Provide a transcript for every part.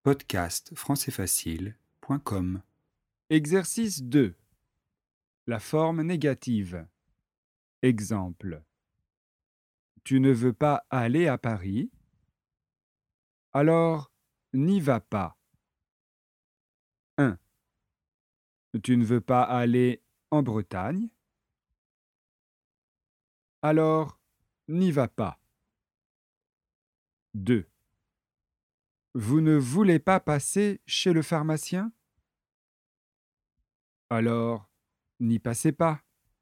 podcastfrancaisfacile.com. Exercice 2. La forme négative. Exemple. Tu ne veux pas aller à Paris? Alors, n'y va pas. 1. Tu ne veux pas aller en Bretagne? Alors, n'y va pas. 2. Vous ne voulez pas passer chez le pharmacien? Alors, n'y passez pas.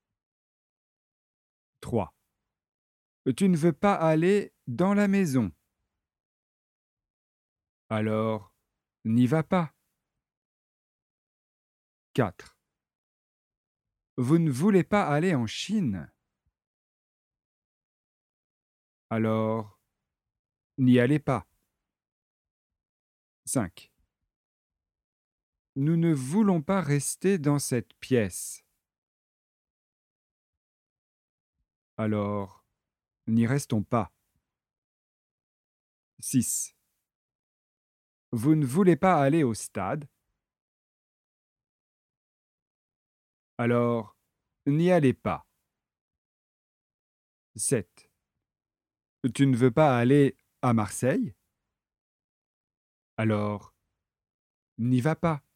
3. Tu ne veux pas aller dans la maison? Alors, n'y va pas. 4. Vous ne voulez pas aller en Chine? Alors, n'y allez pas. 5. Nous ne voulons pas rester dans cette pièce. Alors, n'y restons pas. 6. Vous ne voulez pas aller au stade? Alors, n'y allez pas. 7. Tu ne veux pas aller à Marseille? Alors, n'y va pas.